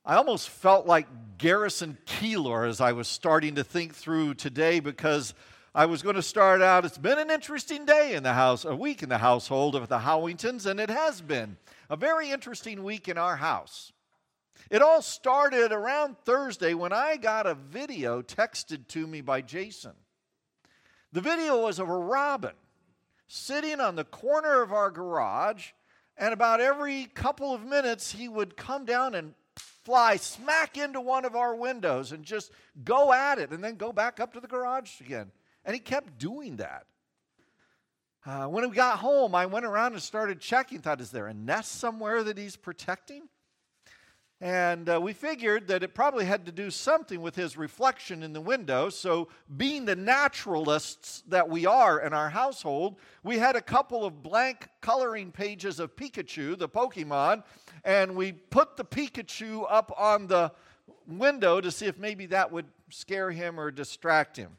I almost felt like Garrison Keillor as I was starting to think through today, because I was going to start out, it's been an interesting day in the house, a week in the household of the Howingtons, and it has been a very interesting week in our house. It all started around Thursday when I got a video texted to me by Jason. The video was of a robin sitting on the corner of our garage, and about every couple of minutes he would come down and fly smack into one of our windows and just go at it and then go back up to the garage again. And he kept doing that. When we got home, I went around and started checking, thought, is there a nest somewhere that he's protecting? And we figured that it probably had to do something with his reflection in the window. So being the naturalists that we are in our household, we had a couple of blank coloring pages of Pikachu, the Pokemon, and we put the Pikachu up on the window to see if maybe that would scare him or distract him.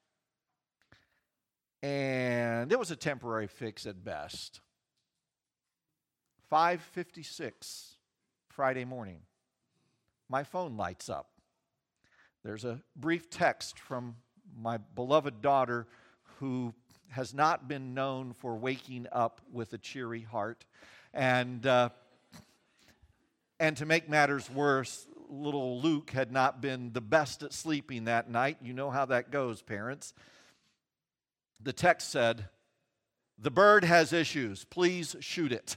And it was a temporary fix at best. 5:56 Friday morning. My phone lights up. There's a brief text from my beloved daughter, who has not been known for waking up with a cheery heart. And to make matters worse, little Luke had not been the best at sleeping that night. You know how that goes, parents. The text said, "The bird has issues. Please shoot it."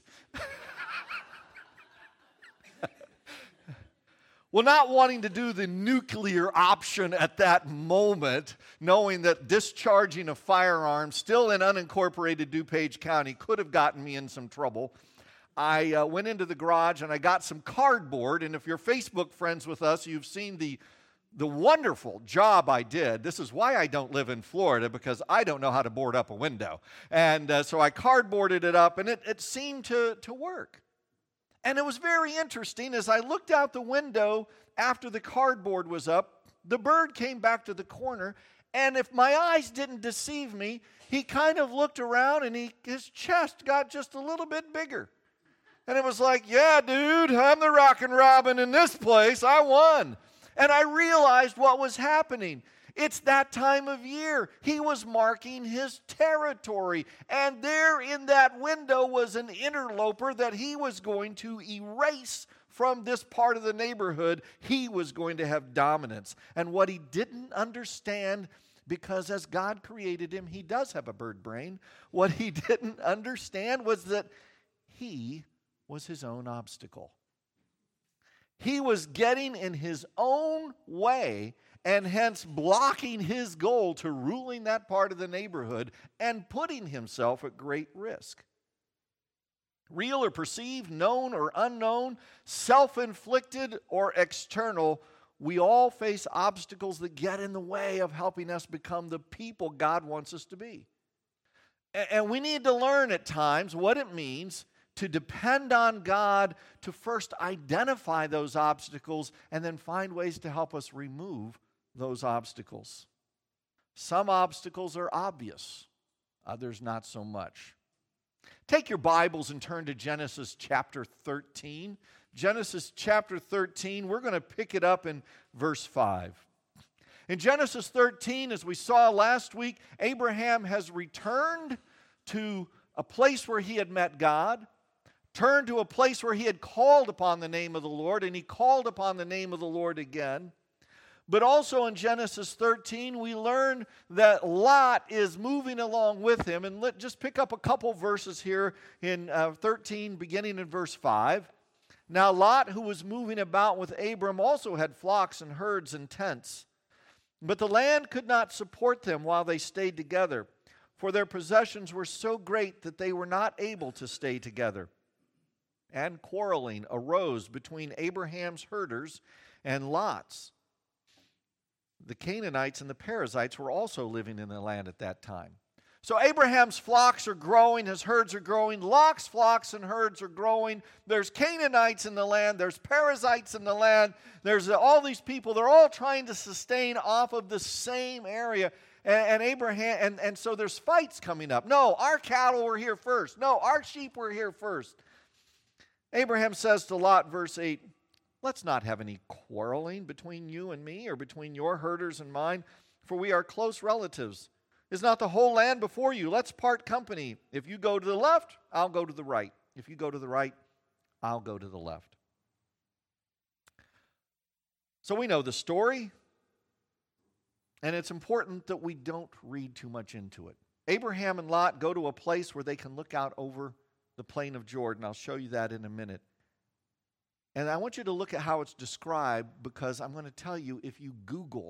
Well, not wanting to do the nuclear option at that moment, knowing that discharging a firearm still in unincorporated DuPage County could have gotten me in some trouble, I went into the garage and I got some cardboard. And if you're Facebook friends with us, you've seen the wonderful job I did. This is why I don't live in Florida, because I don't know how to board up a window. And so I cardboarded it up, and it seemed to work. And it was very interesting. As I looked out the window after the cardboard was up, the bird came back to the corner, and if my eyes didn't deceive me, he kind of looked around and his chest got just a little bit bigger. And it was like, yeah, dude, I'm the rockin' robin in this place. I won. And I realized what was happening. It's that time of year. He was marking his territory. And there in that window was an interloper that he was going to erase from this part of the neighborhood. He was going to have dominance. And what he didn't understand, because as God created him, he does have a bird brain. What he didn't understand was that he was his own obstacle. He was getting in his own way, and hence blocking his goal to ruling that part of the neighborhood and putting himself at great risk. Real or perceived, known or unknown, self-inflicted or external, we all face obstacles that get in the way of helping us become the people God wants us to be. And we need to learn at times what it means to depend on God to first identify those obstacles and then find ways to help us remove those obstacles. Some obstacles are obvious, others not so much. Take your Bibles and turn to Genesis chapter 13. Genesis chapter 13, we're going to pick it up in verse 5. In Genesis 13, as we saw last week, Abraham has returned to a place where he had met God, turned to a place where he had called upon the name of the Lord, and he called upon the name of the Lord again. But also in Genesis 13, we learn that Lot is moving along with him. And let's just pick up a couple verses here in 13, beginning in verse 5. Now Lot, who was moving about with Abram, also had flocks and herds and tents. But the land could not support them while they stayed together, for their possessions were so great that they were not able to stay together. And quarreling arose between Abraham's herders and Lot's. The Canaanites and the Perizzites were also living in the land at that time. So Abraham's flocks are growing, his herds are growing, Lot's flocks and herds are growing. There's Canaanites in the land, there's Perizzites in the land, there's all these people, they're all trying to sustain off of the same area. And Abraham, and so there's fights coming up. No, our cattle were here first. No, our sheep were here first. Abraham says to Lot, verse 8, Let's not have any quarreling between you and me, or between your herders and mine, for we are close relatives. Is not the whole land before you? Let's part company. If you go to the left, I'll go to the right. If you go to the right, I'll go to the left. So we know the story, and it's important that we don't read too much into it. Abraham and Lot go to a place where they can look out over the plain of Jordan. I'll show you that in a minute. And I want you to look at how it's described, because I'm going to tell you, if you Google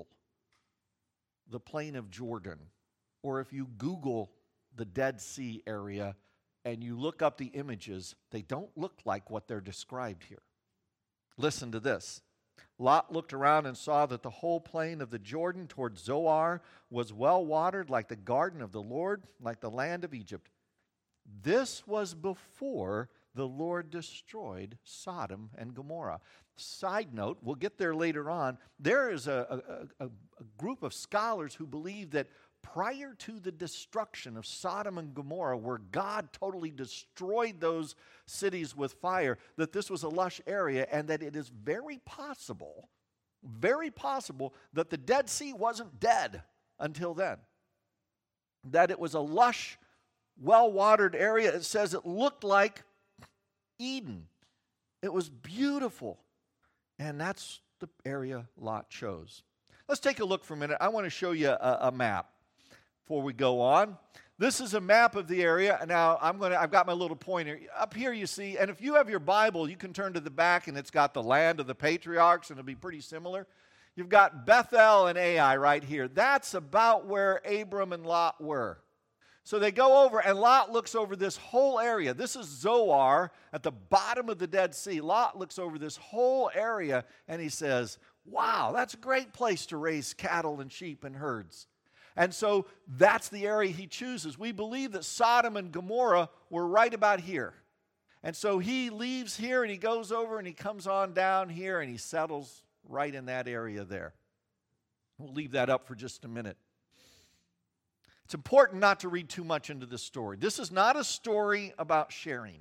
the plain of Jordan, or if you Google the Dead Sea area and you look up the images, they don't look like what they're described here. Listen to this. Lot looked around and saw that the whole plain of the Jordan toward Zoar was well watered, like the garden of the Lord, like the land of Egypt. This was before the Lord destroyed Sodom and Gomorrah. Side note, we'll get there later on, there is a group of scholars who believe that prior to the destruction of Sodom and Gomorrah, where God totally destroyed those cities with fire, that this was a lush area, and that it is very possible that the Dead Sea wasn't dead until then. That it was a lush, well-watered area. It says it looked like Eden. It was beautiful. And that's the area Lot chose. Let's take a look for a minute. I want to show you a map before we go on. This is a map of the area. Now, I've got my little pointer. Up here you see, and if you have your Bible, you can turn to the back, and it's got the land of the patriarchs, and it'll be pretty similar. You've got Bethel and Ai right here. That's about where Abram and Lot were. So they go over, and Lot looks over this whole area. This is Zoar at the bottom of the Dead Sea. Lot looks over this whole area, and he says, wow, that's a great place to raise cattle and sheep and herds. And so that's the area he chooses. We believe that Sodom and Gomorrah were right about here. And so he leaves here, and he goes over, and he comes on down here, and he settles right in that area there. We'll leave that up for just a minute. It's important not to read too much into this story. This is not a story about sharing.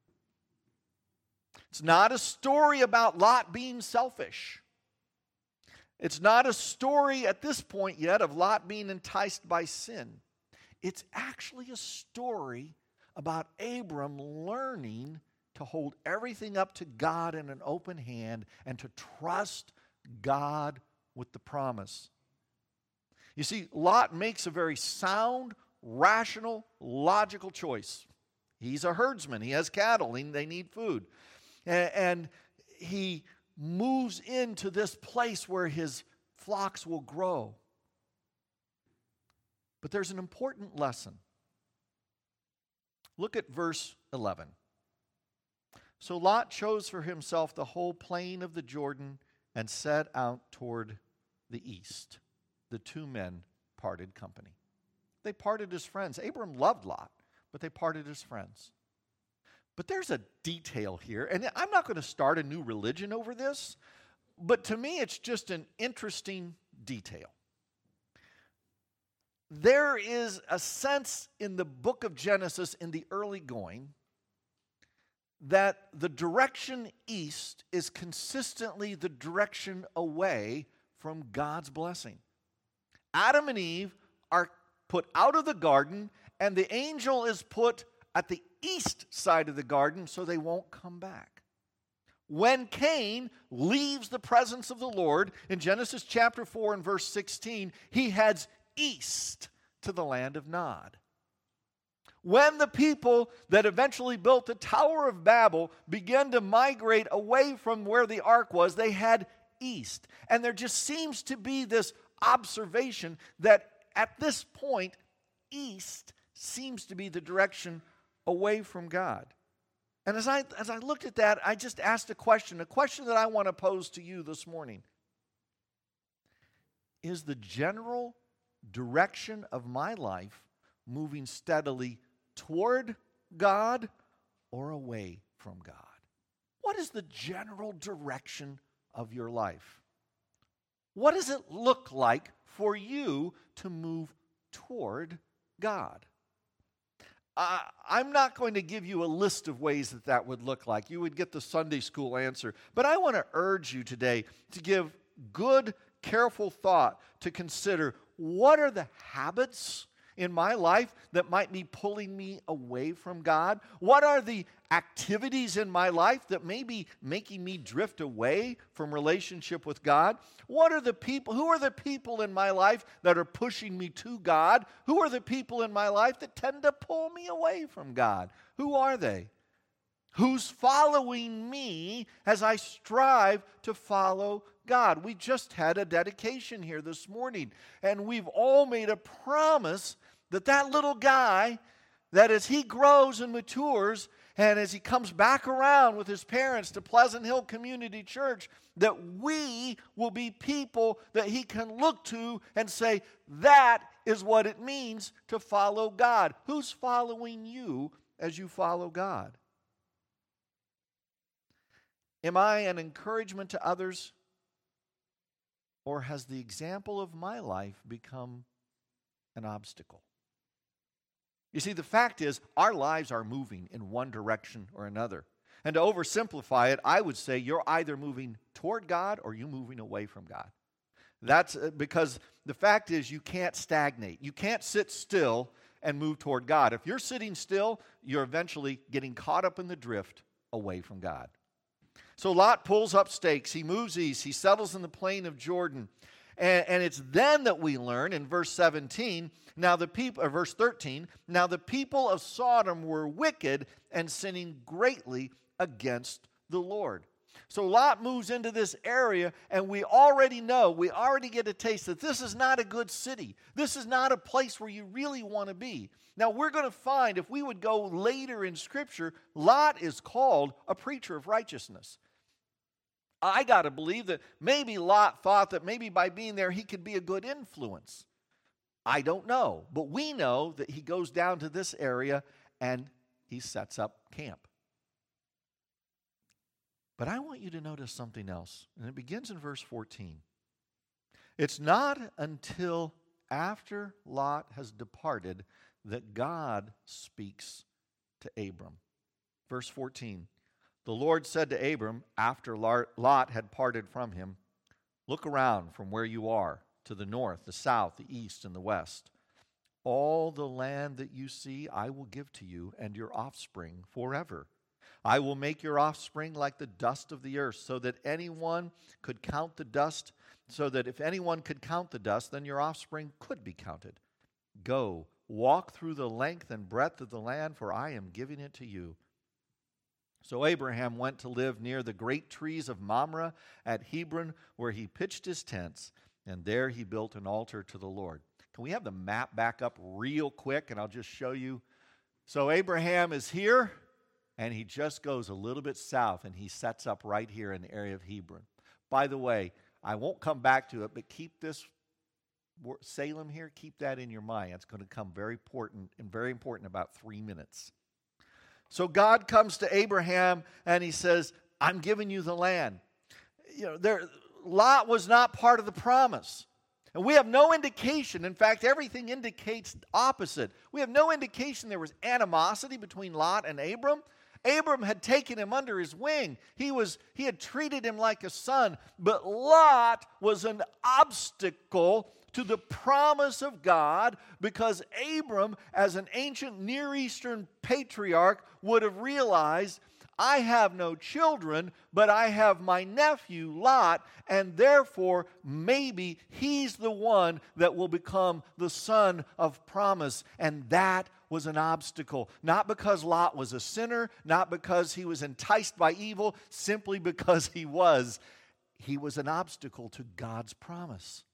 It's not a story about Lot being selfish. It's not a story at this point yet of Lot being enticed by sin. It's actually a story about Abram learning to hold everything up to God in an open hand and to trust God with the promise. You see, Lot makes a very sound, rational, logical choice. He's a herdsman. He has cattle. They need food. And he moves into this place where his flocks will grow. But there's an important lesson. Look at verse 11. So Lot chose for himself the whole plain of the Jordan and set out toward the east. The two men parted company. They parted as friends. Abram loved Lot, but they parted as friends. But there's a detail here, and I'm not going to start a new religion over this, but to me it's just an interesting detail. There is a sense in the book of Genesis, in the early going, that the direction east is consistently the direction away from God's blessing. Adam and Eve are put out of the garden, and the angel is put at the east side of the garden so they won't come back. When Cain leaves the presence of the Lord, in Genesis chapter 4 and verse 16, he heads east to the land of Nod. When the people that eventually built the Tower of Babel began to migrate away from where the ark was, they head east. And there just seems to be this observation that at this point, east seems to be the direction away from God. And as I looked at that, I just asked a question that I want to pose to you this morning. Is the general direction of my life moving steadily toward God or away from God? What is the general direction of your life? What does it look like for you to move toward God? I'm not going to give you a list of ways that that would look like. You would get the Sunday school answer. But I want to urge you today to give good, careful thought to consider, what are the habits in my life that might be pulling me away from God? What are the activities in my life that may be making me drift away from relationship with God? Who are the people in my life that are pushing me to God? Who are the people in my life that tend to pull me away from God? Who are they? Who's following me as I strive to follow God? We just had a dedication here this morning, and we've all made a promise that that little guy, that as he grows and matures, and as he comes back around with his parents to Pleasant Hill Community Church, that we will be people that he can look to and say, that is what it means to follow God. Who's following you as you follow God? Am I an encouragement to others? Or has the example of my life become an obstacle? You see, the fact is, our lives are moving in one direction or another. And to oversimplify it, I would say you're either moving toward God or you're moving away from God. That's because the fact is, you can't stagnate. You can't sit still and move toward God. If you're sitting still, you're eventually getting caught up in the drift away from God. So Lot pulls up stakes. He moves east. He settles in the plain of Jordan. And it's then that we learn in verse 17, verse 13, now the people of Sodom were wicked and sinning greatly against the Lord. So Lot moves into this area, and we already get a taste that this is not a good city. This is not a place where you really want to be. Now we're going to find, if we would go later in Scripture, Lot is called a preacher of righteousness. I got to believe that maybe Lot thought that maybe by being there he could be a good influence. I don't know. But we know that he goes down to this area and he sets up camp. But I want you to notice something else. And it begins in verse 14. It's not until after Lot has departed that God speaks to Abram. Verse 14. The Lord said to Abram, after Lot had parted from him, look around from where you are, to the north, the south, the east, and the west. All the land that you see I will give to you and your offspring forever. I will make your offspring like the dust of the earth, so that if anyone could count the dust, then your offspring could be counted. Go, walk through the length and breadth of the land, for I am giving it to you. So Abraham went to live near the great trees of Mamre at Hebron, where he pitched his tents, and there he built an altar to the Lord. Can we have the map back up real quick, and I'll just show you? So Abraham is here, and he just goes a little bit south, and he sets up right here in the area of Hebron. By the way, I won't come back to it, but keep this Salem here, keep that in your mind. It's going to come very important in about 3 minutes. So God comes to Abraham and he says, I'm giving you the land. Lot was not part of the promise. And we have no indication. In fact, everything indicates opposite. We have no indication there was animosity between Lot and Abram. Abram had taken him under his wing. He had treated him like a son. But Lot was an obstacle to the promise of God, because Abram, as an ancient Near Eastern patriarch, would have realized, I have no children, but I have my nephew Lot, and therefore maybe he's the one that will become the son of promise. And that was an obstacle, not because Lot was a sinner, not because he was enticed by evil, simply because he was an obstacle to God's promise.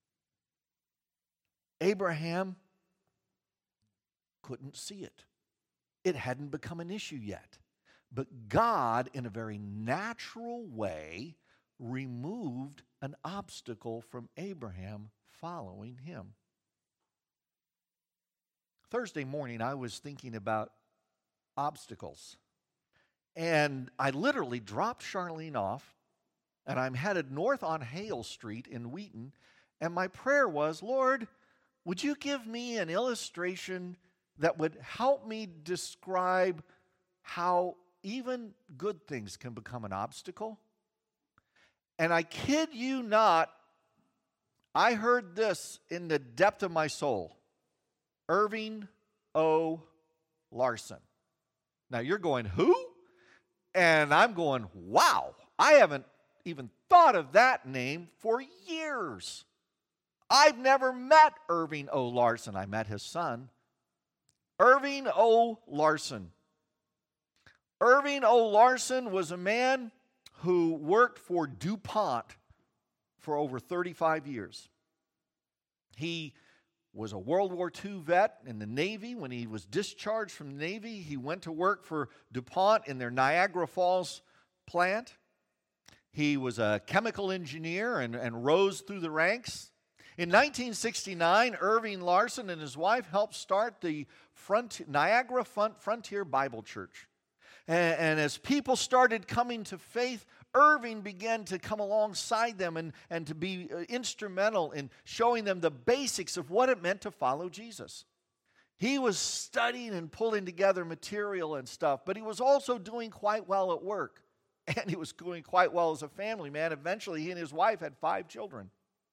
Abraham couldn't see it. It hadn't become an issue yet. But God, in a very natural way, removed an obstacle from Abraham following him. Thursday morning, I was thinking about obstacles. And I literally dropped Charlene off, and I'm headed north on Hale Street in Wheaton. And my prayer was, Lord, would you give me an illustration that would help me describe how even good things can become an obstacle. And I kid you not, I heard this in the depth of my soul. Irving O. Larson. Now you're going, who? And I'm going, wow, I haven't even thought of that name for years. I've never met Irving O. Larson. I met his son. Irving O. Larson. Irving O. Larson was a man who worked for DuPont for over 35 years. He was a World War II vet in the Navy. When he was discharged from the Navy, he went to work for DuPont in their Niagara Falls plant. He was a chemical engineer and rose through the ranks. In 1969, Irving Larson and his wife helped start the Niagara Frontier Bible Church. And as people started coming to faith, Irving began to come alongside them and to be instrumental in showing them the basics of what it meant to follow Jesus. He was studying and pulling together material and stuff, but he was also doing quite well at work. And he was doing quite well as a family man. Eventually, he and his wife had 5 children.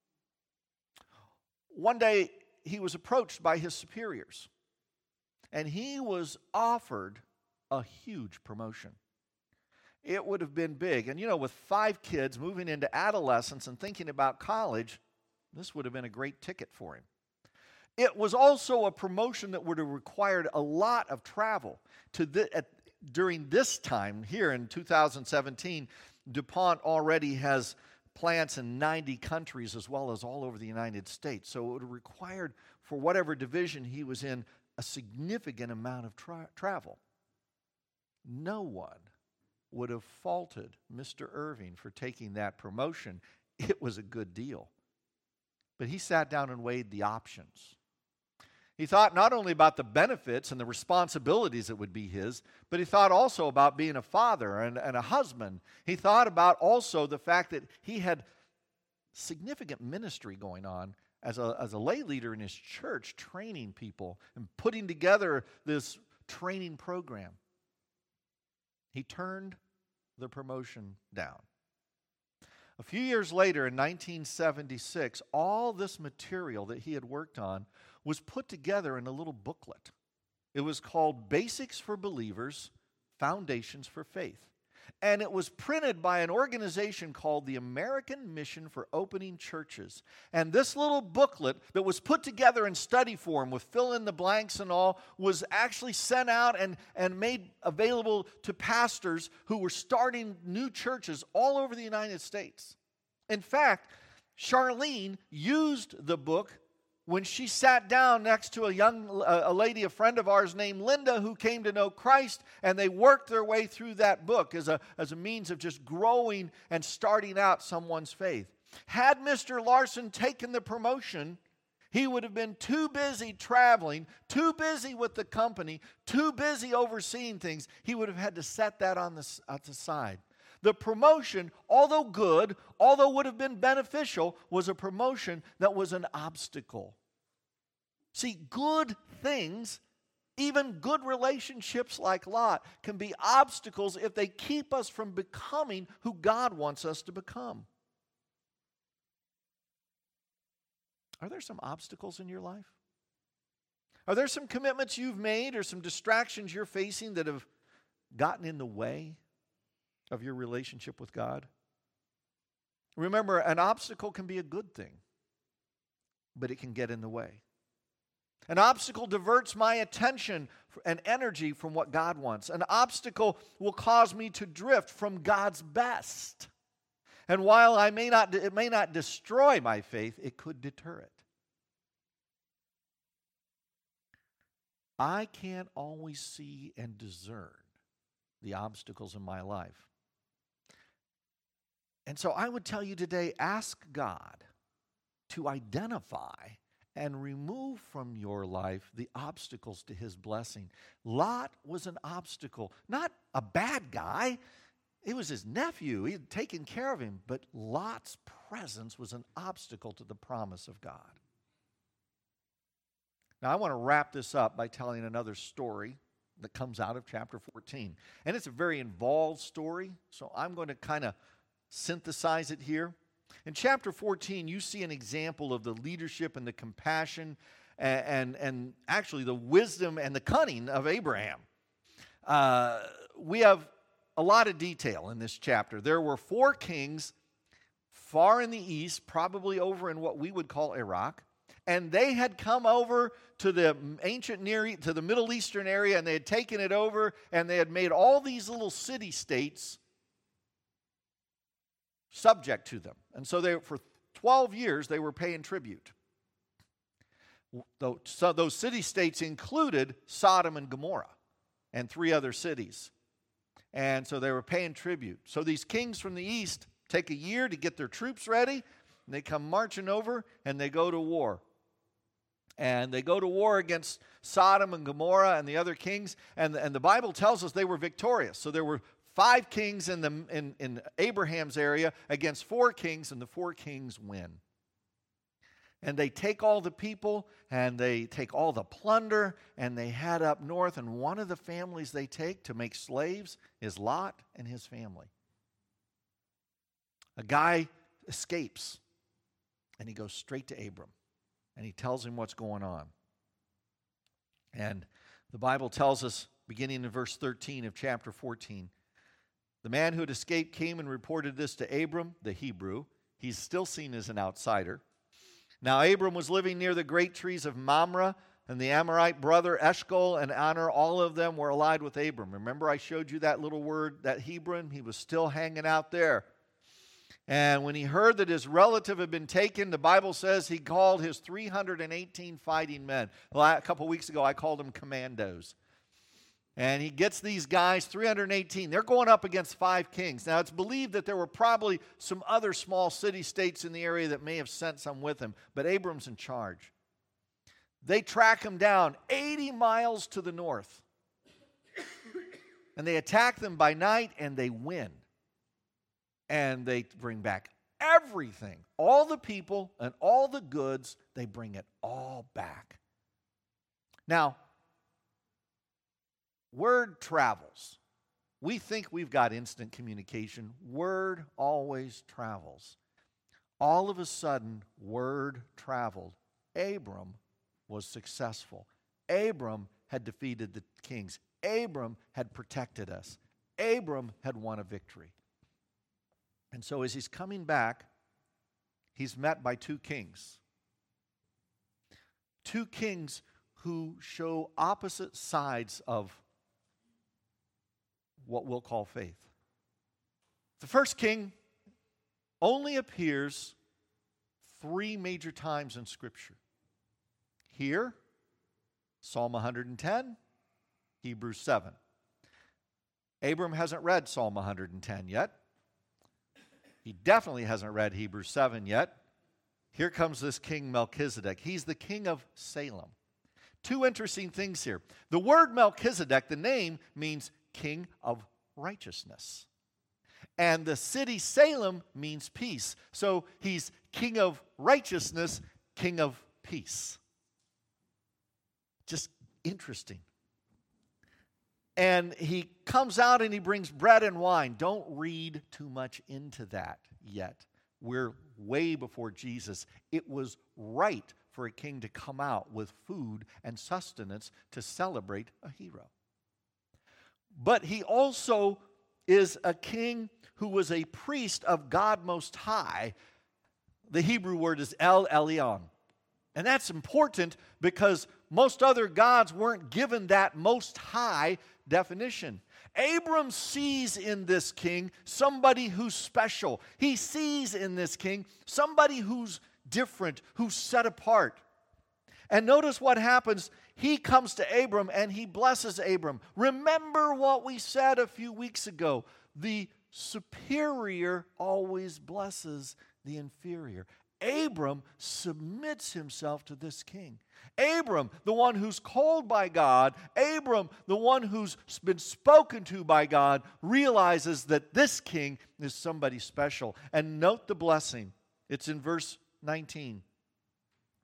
One day, he was approached by his superiors, and he was offered a huge promotion. It would have been big. And with 5 kids moving into adolescence and thinking about college, this would have been a great ticket for him. It was also a promotion that would have required a lot of travel. During this time, here in 2017, DuPont already has plants in 90 countries as well as all over the United States. So it would have required, for whatever division he was in, a significant amount of travel. No one would have faulted Mr. Irving for taking that promotion. It was a good deal. But he sat down and weighed the options. He thought not only about the benefits and the responsibilities that would be his, but he thought also about being a father and a husband. He thought about also the fact that he had significant ministry going on as a lay leader in his church, training people and putting together this training program. He turned the promotion down. A few years later, in 1976, all this material that he had worked on was put together in a little booklet. It was called Basics for Believers, Foundations for Faith. And it was printed by an organization called the American Mission for Opening Churches. And this little booklet that was put together in study form with fill in the blanks and all was actually sent out and made available to pastors who were starting new churches all over the United States. In fact, Charlene used the book when she sat down next to a lady, a friend of ours named Linda, who came to know Christ, and they worked their way through that book as a means of just growing and starting out someone's faith. Had Mr. Larson taken the promotion, he would have been too busy traveling, too busy with the company, too busy overseeing things. He would have had to set that on the side. The promotion, although good, although would have been beneficial, was a promotion that was an obstacle. See, good things, even good relationships like Lot, can be obstacles if they keep us from becoming who God wants us to become. Are there some obstacles in your life? Are there some commitments you've made or some distractions you're facing that have gotten in the way of your relationship with God? Remember, an obstacle can be a good thing, but it can get in the way. An obstacle diverts my attention and energy from what God wants. An obstacle will cause me to drift from God's best. And while it may not destroy my faith, it could deter it. I can't always see and discern the obstacles in my life. And so I would tell you today, ask God to identify and remove from your life the obstacles to his blessing. Lot was an obstacle, not a bad guy. It was his nephew. He had taken care of him. But Lot's presence was an obstacle to the promise of God. Now, I want to wrap this up by telling another story that comes out of chapter 14. And it's a very involved story, so I'm going to kind of synthesize it here. In chapter 14, you see an example of the leadership and the compassion and actually the wisdom and the cunning of Abraham. We have a lot of detail in this chapter. There were 4 kings far in the east, probably over in what we would call Iraq, and they had come over to the to the Middle Eastern area, and they had taken it over, and they had made all these little city-states subject to them. And so for 12 years, they were paying tribute. So those city-states included Sodom and Gomorrah and 3 other cities. And so they were paying tribute. So these kings from the east take a year to get their troops ready, and they come marching over, and they go to war. And they go to war against Sodom and Gomorrah and the other kings, and the Bible tells us they were victorious. So there were 5 kings in Abraham's area against 4 kings, and the 4 kings win. And they take all the people, and they take all the plunder, and they head up north, and one of the families they take to make slaves is Lot and his family. A guy escapes, and he goes straight to Abram, and he tells him what's going on. And the Bible tells us, beginning in verse 13 of chapter 14, the man who had escaped came and reported this to Abram, the Hebrew. He's still seen as an outsider. Now Abram was living near the great trees of Mamre, and the Amorite brother Eshcol and Aner, all of them were allied with Abram. Remember I showed you that little word, that Hebron? He was still hanging out there. And when he heard that his relative had been taken, the Bible says he called his 318 fighting men. A couple weeks ago I called them commandos. And he gets these guys, 318. They're going up against 5 kings. Now, it's believed that there were probably some other small city-states in the area that may have sent some with him, but Abram's in charge. They track him down 80 miles to the north. And they attack them by night, and they win. And they bring back everything. All the people and all the goods, they bring it all back. Now, word travels. We think we've got instant communication. Word always travels. All of a sudden, word traveled. Abram was successful. Abram had defeated the kings. Abram had protected us. Abram had won a victory. And so as he's coming back, he's met by 2 kings. 2 kings who show opposite sides of what we'll call faith. The first king only appears 3 major times in Scripture. Here, Psalm 110, Hebrews 7. Abram hasn't read Psalm 110 yet. He definitely hasn't read Hebrews 7 yet. Here comes this king Melchizedek. He's the king of Salem. 2 interesting things here. The word Melchizedek, the name, means king of righteousness. And the city Salem means peace. So he's king of righteousness, king of peace. Just interesting. And he comes out and he brings bread and wine. Don't read too much into that yet. We're way before Jesus. It was right for a king to come out with food and sustenance to celebrate a hero. But he also is a king who was a priest of God Most High. The Hebrew word is El Elyon. And that's important because most other gods weren't given that Most High definition. Abram sees in this king somebody who's special. He sees in this king somebody who's different, who's set apart. And notice what happens. He comes to Abram and he blesses Abram. Remember what we said a few weeks ago. The superior always blesses the inferior. Abram submits himself to this king. Abram, the one who's called by God, Abram, the one who's been spoken to by God, realizes that this king is somebody special. And note the blessing. It's in verse 19.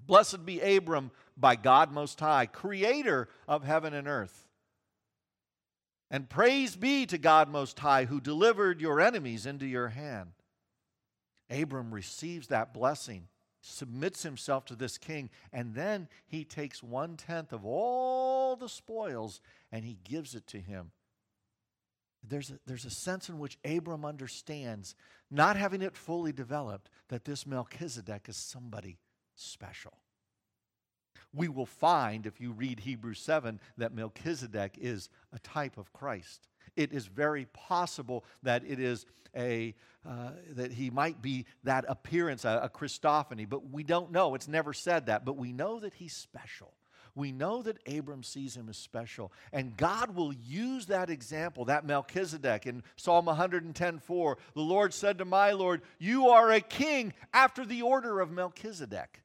Blessed be Abram by God Most High, creator of heaven and earth. And praise be to God Most High, who delivered your enemies into your hand. Abram receives that blessing, submits himself to this king, and then he takes 1/10 of all the spoils and he gives it to him. There's a sense in which Abram understands, not having it fully developed, that this Melchizedek is somebody special. We will find, if you read Hebrews 7, that Melchizedek is a type of Christ. It is very possible that it is that he might be that appearance, a Christophany, but we don't know. It's never said that, but we know that he's special. We know that Abram sees him as special, and God will use that example, that Melchizedek. In Psalm 110:4, the Lord said to my Lord, you are a king after the order of Melchizedek.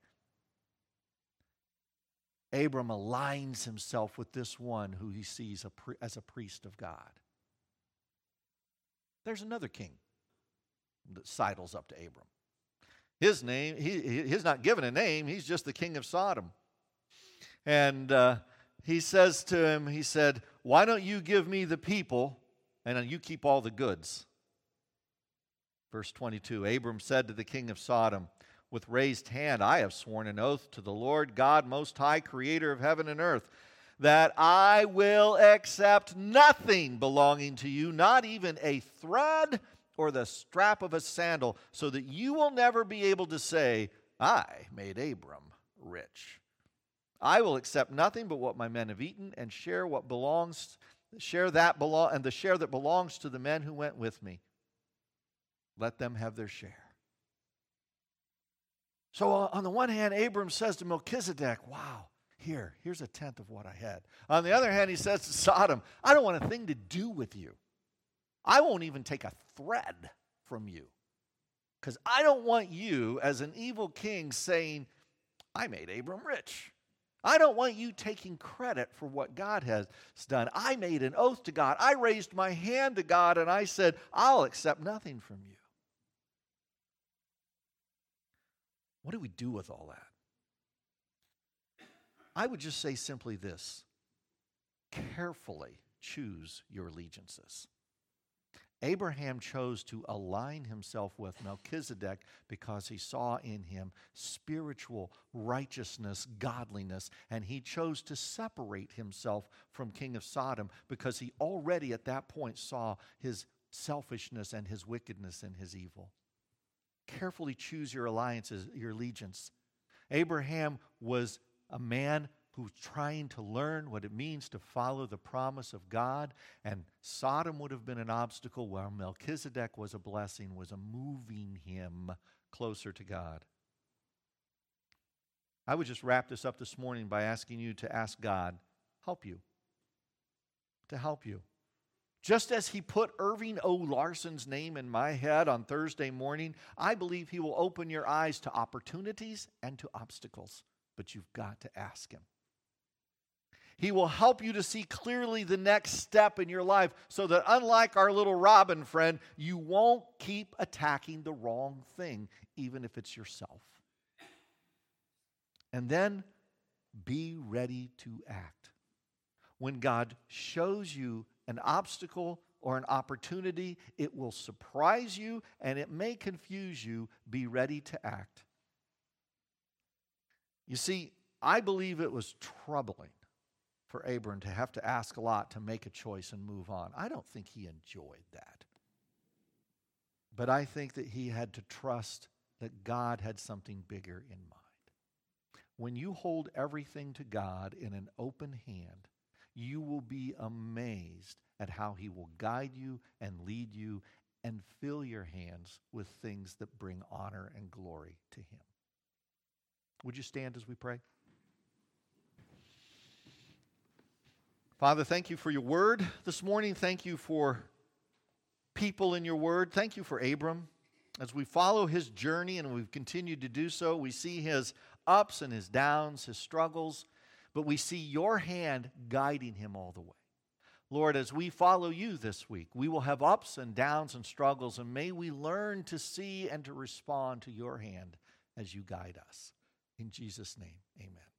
Abram aligns himself with this one who he sees as a priest of God. There's another king that sidles up to Abram. His name, he's not given a name, he's just the king of Sodom. And he says to him, he said, why don't you give me the people and you keep all the goods? Verse 22, Abram said to the king of Sodom, with raised hand, I have sworn an oath to the Lord God Most High, creator of heaven and earth, that I will accept nothing belonging to you, not even a thread or the strap of a sandal, so that you will never be able to say, I made Abram rich. I will accept nothing but what my men have eaten, and share the share that belongs to the men who went with me. Let them have their share. So on the one hand, Abram says to Melchizedek, wow, here's 1/10 of what I had. On the other hand, he says to Sodom, I don't want a thing to do with you. I won't even take a thread from you, because I don't want you as an evil king saying, I made Abram rich. I don't want you taking credit for what God has done. I made an oath to God. I raised my hand to God and I said, I'll accept nothing from you. What do we do with all that? I would just say simply this: carefully choose your allegiances. Abraham chose to align himself with Melchizedek because he saw in him spiritual righteousness, godliness, and he chose to separate himself from King of Sodom because he already at that point saw his selfishness and his wickedness and his evil. Carefully choose your alliances, your allegiance. Abraham was a man who's trying to learn what it means to follow the promise of God, and Sodom would have been an obstacle, while Melchizedek was a blessing, was a moving him closer to God. I would just wrap this up this morning by asking you to ask God to help you. Just as he put Irving O. Larson's name in my head on Thursday morning, I believe he will open your eyes to opportunities and to obstacles, but you've got to ask him. He will help you to see clearly the next step in your life so that, unlike our little Robin friend, you won't keep attacking the wrong thing, even if it's yourself. And then be ready to act. When God shows you an obstacle or an opportunity, it will surprise you and it may confuse you. Be ready to act. You see, I believe it was troubling for Abram to have to ask a lot to make a choice and move on. I don't think he enjoyed that. But I think that he had to trust that God had something bigger in mind. When you hold everything to God in an open hand, you will be amazed at how he will guide you and lead you and fill your hands with things that bring honor and glory to him. Would you stand as we pray? Father, thank you for your word this morning. Thank you for people in your word. Thank you for Abram. As we follow his journey, and we've continued to do so, we see his ups and his downs, his struggles, but we see your hand guiding him all the way. Lord, as we follow you this week, we will have ups and downs and struggles, and may we learn to see and to respond to your hand as you guide us. In Jesus' name, amen.